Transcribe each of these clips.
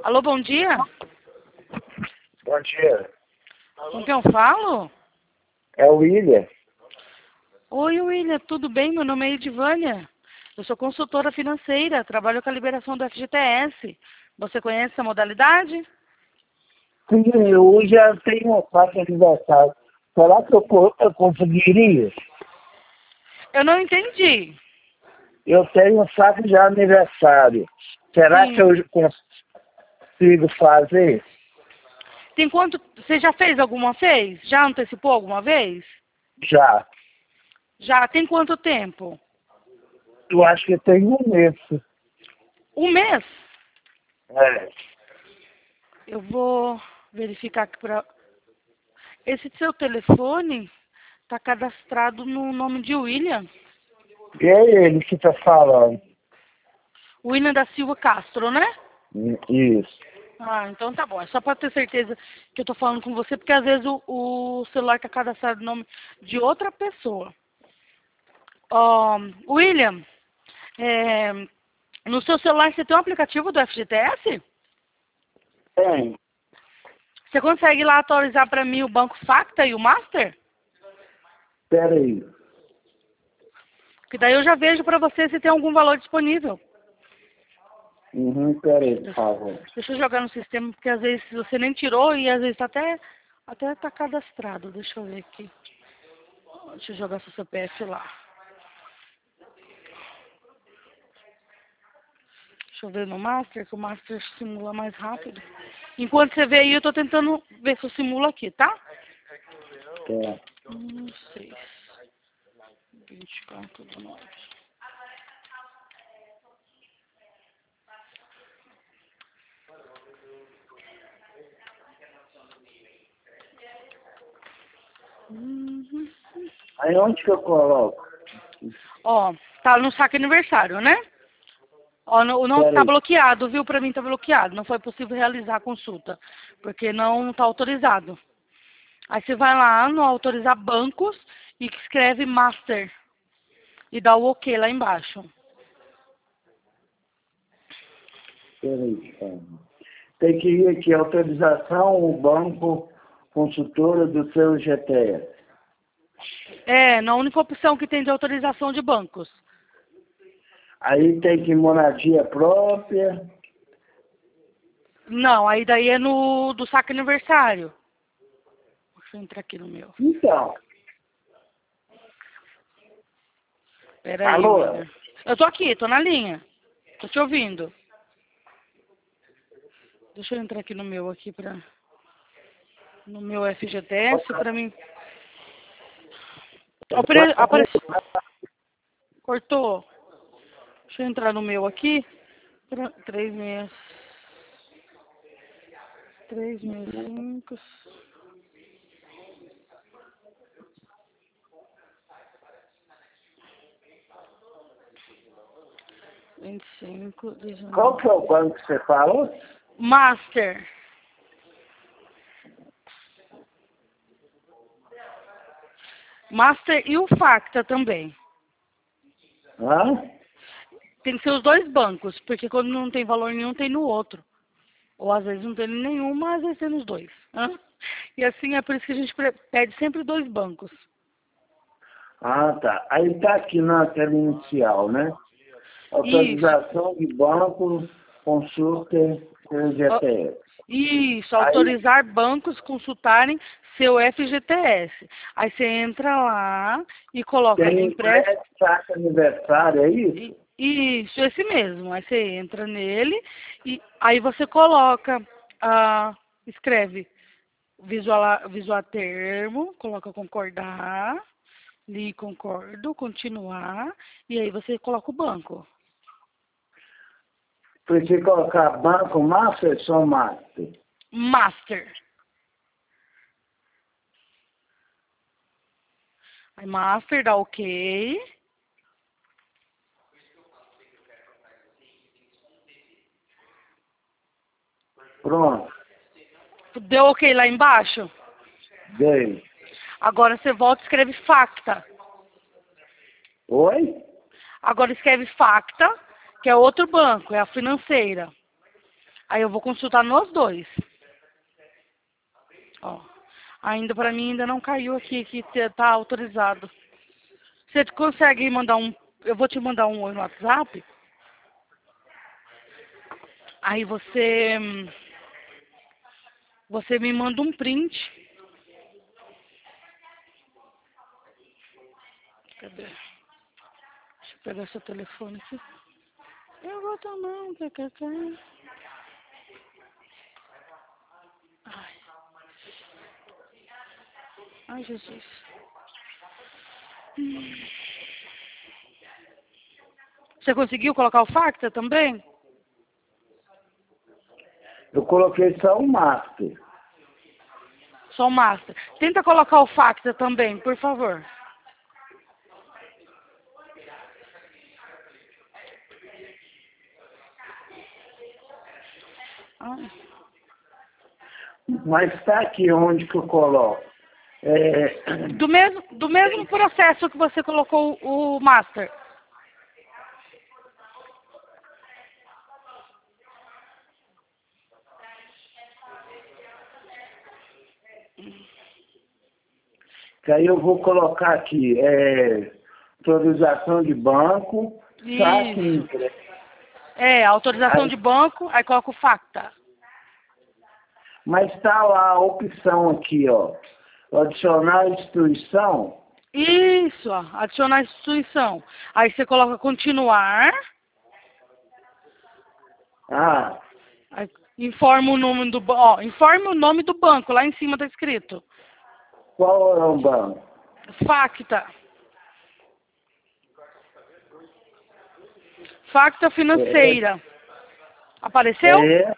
Alô, bom dia. Bom dia. Com quem eu falo? É o William. Oi, William, tudo bem? Meu nome é Edivânia. Eu sou consultora financeira, trabalho com a liberação do FGTS. Você conhece essa modalidade? Sim, eu já tenho uma faixa de aniversário. Será que eu conseguiria? Eu não entendi. Eu tenho um saco de aniversário. Será que eu Sim. consigo fazer? Tem quanto... Você já fez alguma vez? Já antecipou alguma vez? Já. Já. Tem quanto tempo? Eu acho que tem um mês. Um mês? É. Eu vou verificar aqui para... Esse seu telefone está cadastrado no nome de William. E é ele que está falando. William da Silva Castro, né? Isso. Ah, então tá bom. É só para ter certeza que eu tô falando com você, porque às vezes o celular tá cadastrado no nome de outra pessoa. William, é, no seu celular você tem um aplicativo do FGTS? Tem. Você consegue lá atualizar para mim o Banco Facta e o Master? Espera aí. Que daí eu já vejo para você se tem algum valor disponível. Espera aí, por favor. Deixa eu jogar no sistema, porque às vezes você nem tirou e às vezes tá até tá cadastrado. Deixa eu ver aqui. Deixa eu jogar seu CPF lá. Deixa eu ver no Master, que o Master simula mais rápido. Enquanto você vê aí, eu tô tentando ver se eu simulo aqui, tá? É. 6, 24 do 9. Aí onde que eu coloco? Ó, tá no saque aniversário, né? Ó, não Espera tá aí. bloqueado, viu? Pra mim tá bloqueado. Não foi possível realizar a consulta, porque não tá autorizado. Aí você vai lá no autorizar bancos e escreve Master e dá o OK lá embaixo. Espera aí, por favor. Tem que ir aqui, autorização, o banco, consultora do seu GTS. É, na única opção que tem de autorização de bancos. Aí tem que moradia própria. Não, aí daí é no do saque aniversário. Deixa eu entrar aqui no meu. Então, Pera aí, alô? William. Eu tô aqui, tô na linha. Tô te ouvindo. Deixa eu entrar aqui no meu aqui no meu FGTS pra mim. Apareceu. Cortou. Deixa eu entrar no meu aqui. 3 meses. 3.500. 25, Qual 19. que é o banco que você falou? Master. Master e o Facta também. Hã? Tem que ser os dois bancos, porque quando não tem valor nenhum, tem no outro. Ou às vezes não tem nenhum, mas às vezes tem nos dois. Hã? E assim é por isso que a gente pede sempre dois bancos. Ah, tá. Aí tá aqui na tela inicial, né? Isso. Autorização de banco, consulta pelo Ó, GTS. isso, Aí autorizar bancos consultarem seu FGTS. Aí você entra lá e coloca tem empréstimo. saque aniversário, é isso? Isso, esse mesmo. Aí você entra nele e aí você coloca, escreve visual termo, coloca concordar, li concordo, continuar, e aí você coloca o banco. Precisa colocar banco master ou só master? Master. Aí master dá OK. Pronto, Deu OK lá embaixo? dei. Agora você volta e escreve Facta. Oi? Agora escreve Facta, que é outro banco, é a financeira. Aí eu vou consultar nos dois. Ó, ainda pra mim ainda não caiu aqui que tá autorizado. Você consegue mandar um... Eu vou te mandar um oi no WhatsApp. Aí você me manda um print. Cadê? Deixa eu pegar seu telefone aqui. Eu vou tomar um tacacá. Ai. Ai, Jesus. Você conseguiu colocar o Facta também? Eu coloquei só um master. Só o Master. Tenta colocar o Facta também, por favor. Ai. Mas está aqui onde que eu coloco. Do mesmo processo que você colocou o Master. Que aí eu vou colocar aqui, autorização de banco, saque. Autorização Aí, de banco, aí coloca o Facta. mas está lá a opção aqui, ó. Adicionar instituição. Isso, ó, adicionar a instituição. Aí você coloca continuar. Aí informa o nome do banco. Ó, informa o nome do banco, lá em cima tá escrito. Qual é o banco? Facta. Facta financeira. Apareceu? É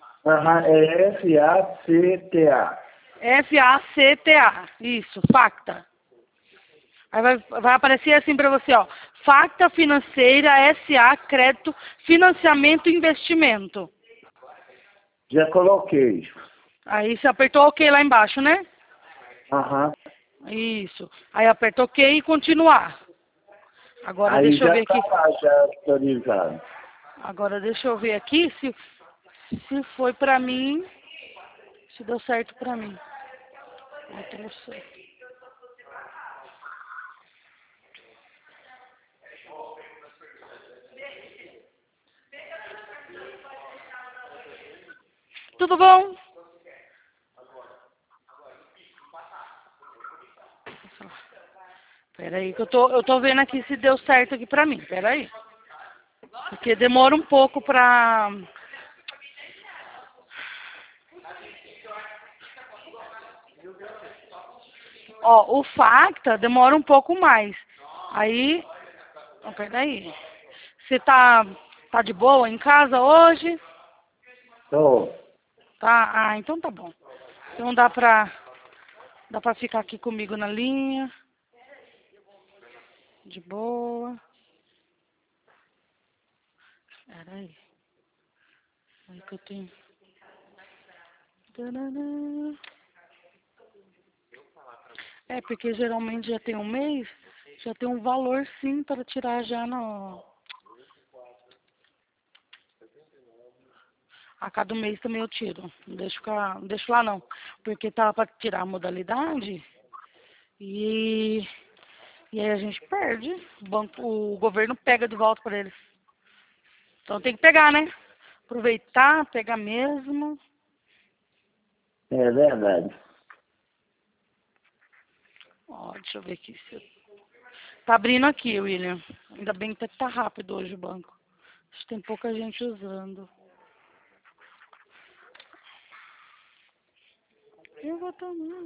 FACTA. FACTA. Isso, Facta. Aí vai aparecer assim para você, ó. Facta Financeira SA Crédito Financiamento e Investimento. Já coloquei. Aí você apertou OK lá embaixo, né? Aham. Isso. Aí aperta OK e continuar. Agora Aí deixa eu já ver está aqui. lá, já autorizado. Agora deixa eu ver aqui se foi pra mim. Se deu certo pra mim. Eu não sei. Tudo bom? Peraí que eu tô vendo aqui se deu certo aqui pra mim. Peraí. Porque demora um pouco pra... Ó, o Facta demora um pouco mais. Aí... Ó, peraí. Você tá de boa em casa hoje? Tô. Tá? Ah, então tá bom. Então dá pra ficar aqui comigo na linha. De boa. Peraí. Aí que eu tenho... Tarará. Porque geralmente já tem um mês, já tem um valor sim para tirar já no... A cada mês também eu tiro. Não deixo lá não. Porque tá para tirar a modalidade e aí a gente perde. O governo pega de volta para eles. Então tem que pegar, né? Aproveitar, pegar mesmo. É verdade. Ó, deixa eu ver aqui se... Tá abrindo aqui, William. Ainda bem que tá rápido hoje o banco. Acho que tem pouca gente usando. Eu vou tomar.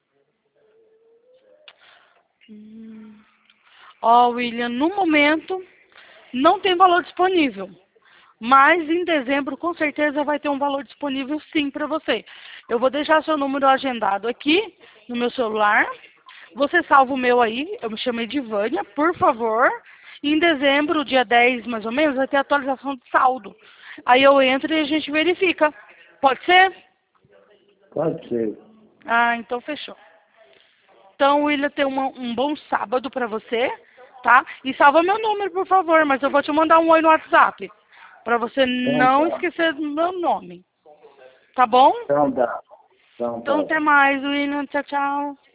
Ó, William, no momento não tem valor disponível. Mas em dezembro com certeza vai ter um valor disponível sim para você. Eu vou deixar seu número agendado aqui no meu celular. Você salva o meu aí, eu me chamei de Vânia, por favor. E em dezembro, dia 10 mais ou menos, vai ter atualização de saldo. Aí eu entro e a gente verifica. Pode ser? Pode ser. Ah, então fechou. Então, William, tem um bom sábado para você, tá? E salva meu número, por favor, mas eu vou te mandar um oi no WhatsApp. Para você Então não tá. esquecer do meu nome. Tá bom? Então dá. Então Então tá. até mais, William. Tchau, tchau.